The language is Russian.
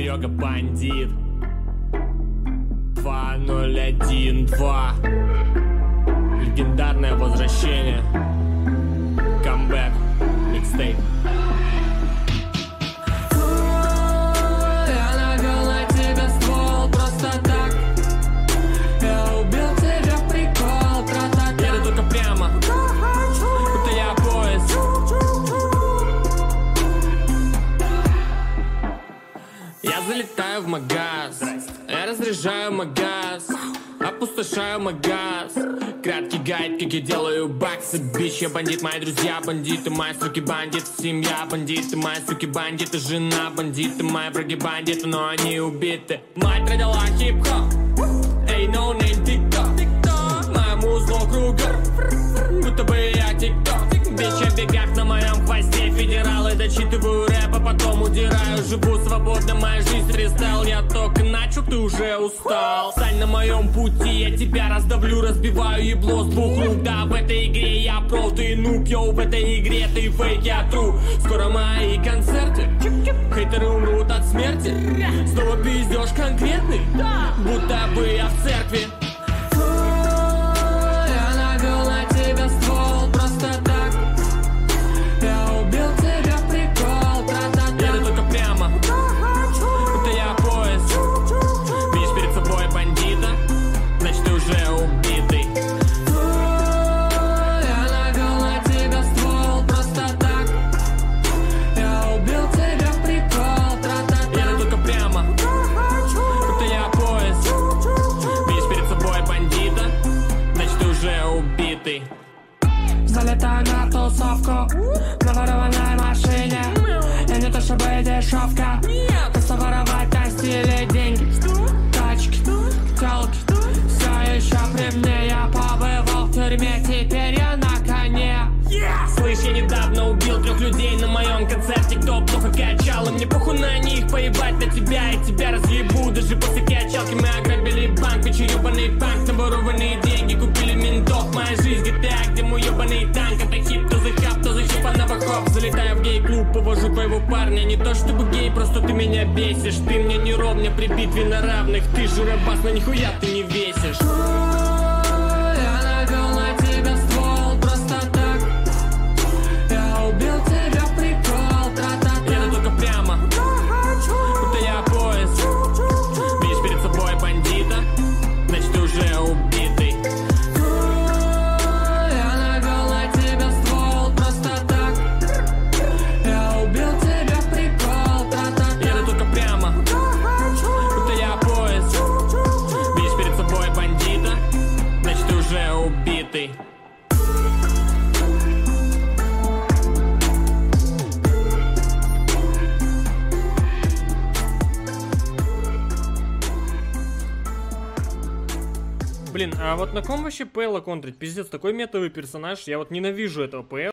Серега бандит 2012. Легендарное возвращение. Камбэк. Микстейп. Я навел на тебя ствол просто так. Я убил тебя в прикол. Тра-та-та. Еду только прямо, будто я поезд. Я залетаю в магаз, я разряжаю магаз, опустошаю магаз. Краткий гайд, как я делаю баксы. Бич, я бандит, мои друзья бандиты, мои суки бандиты, семья бандиты, мои суки бандиты, жена бандиты, мои враги бандиты, но они убиты. Мать родила хип-хоп, эй, no name TikTok. Моему зло кругом, будто бы я TikTok. Бич, я бегак на моем хвосте, федералы, дочитываю рэп, а потом удираю. Живу свободно, моя жизнь фристайл. Я только начал, ты уже устал. Стань на моем пути, я тебя раздавлю, разбиваю ебло с двух рук. Да, в этой игре я про, ты нуб, йоу, в этой игре ты фейк, я тру. Скоро мои концерты, хейтеры умрут от смерти. Снова пиздёж конкретный, будто бы я в церкви. Я навел на тебя ствол просто так. Я убил тебя в прикол. Тра-та-та. Еду только прямо, будто я поезд. Видишь перед собой бандита, значит ты уже убитый. Я навел на тебя ствол просто так. Я убил тебя в прикол. Тра-та-та. Еду только прямо, будто я поезд. Видишь перед собой бандита, значит ты уже убитый. Залетаю на тусовку на ворованной машине. Я не то чтобы дешевка, просто воровать на стиле деньги. Тачки, тёлки, все еще при мне. Я побывал в тюрьме, теперь я на коне. Слышь, я недавно убил 3 людей на моем концерте. Кто плохо качал, и мне похуй на них, поебать на тебя. И тебя разъебу, даже после качалки. Мы ограбили банк, вечер ёбаный панк. На ворованные деньги купили ментов. Моя жизнь GTA, где мой ёбаный танк. Это хип, то за хап, то за хип, а новохоп. Залетаю в гей-клуб, повожу твоего парня. Не то чтобы гей, просто ты меня бесишь. Ты мне не ровня при битве на равных. Ты жиробас, но нихуя ты не весишь. Я навел на тебя ствол просто так. Я убил тебя в прикол. Тра-та-та. Еду только прямо, будто я поезд. Видишь перед собой бандита, значит ты уже убитый. Я навел на тебя ствол просто так. Я убил тебя в прикол. Тра-та-та. Еду только прямо, будто я поезд. Видишь перед собой бандита, значит ты уже убитый. Блин, а вот на ком вообще Пэла контрить? Пиздец, такой метовый персонаж. Я вот ненавижу этого Пэла.